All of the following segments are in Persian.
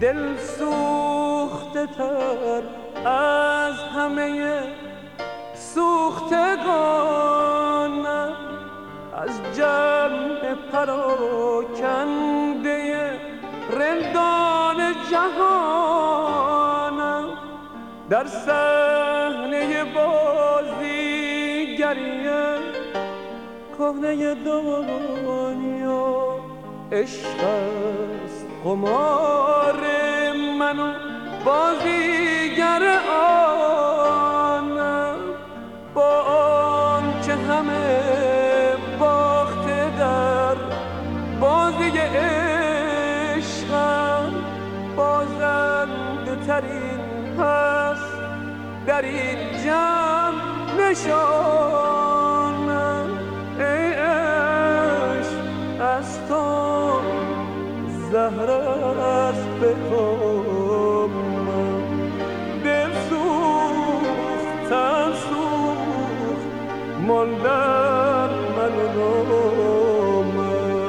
دل سوخته تر از همه سوختگانم، از جمع پراکنده رندان جهانم، در صحنه بازیگری کهنه دنیا. عشق است قمار من و بازیگر آنم، با آنچه همه باخته در بازی عشقم، بازنده ترین هست در این جمع نشانم. ای عشق از تو زهر است به کامم، دل سوخت تن سوخت ماندن من و نامم.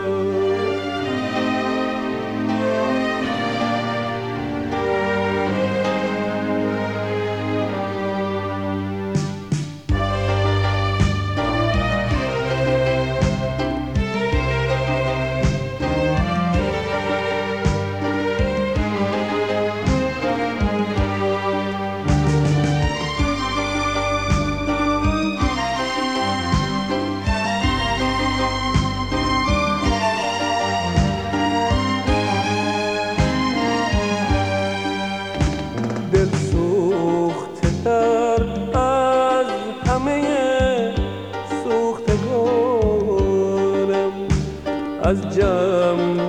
از جمع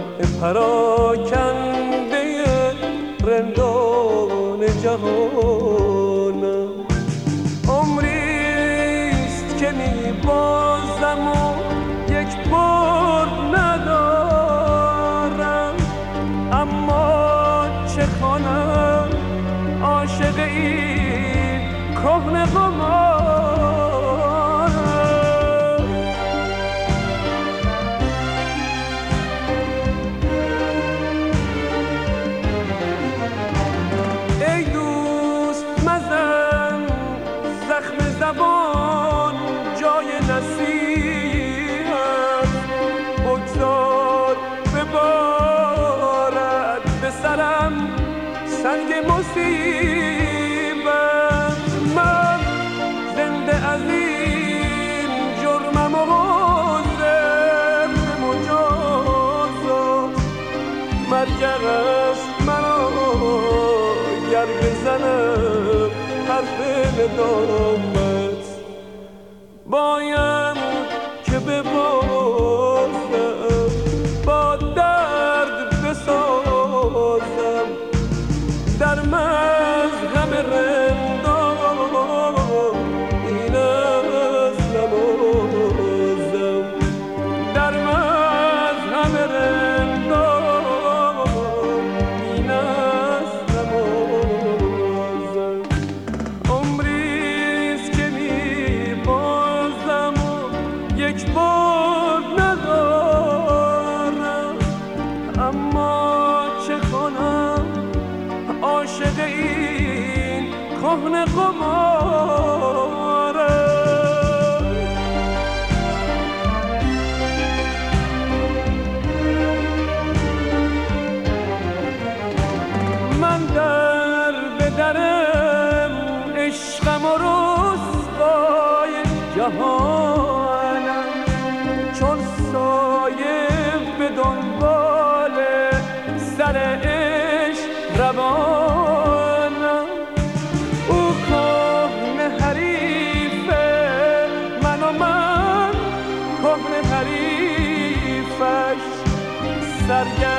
پراکنده رندان جهانم، عمریست که میبازم و یک بار ندارم، اما چه کنم عاشق این کهنه قمارم. زبان جای نصیحت بگذار ببارد به سرم سنگ مصیبت. من زنده از این جرمم و حاضر به مجازات، مرگ است مرا گر بزنم حرف ندامت. باید که ببازم با درد بسازم، در مذهب رندان این از نمازم، در مذهب رندان این از نمازم. عمریست که میبازم و یک بار ندارم، اما چه کنم عاشق این کهنه قمارم. من در به درم عشقم و رسوای جهانم، چون سایه به دنبال سر عشق روانم. او کهنه حریفه من و من کهنه حریفش، سرگرم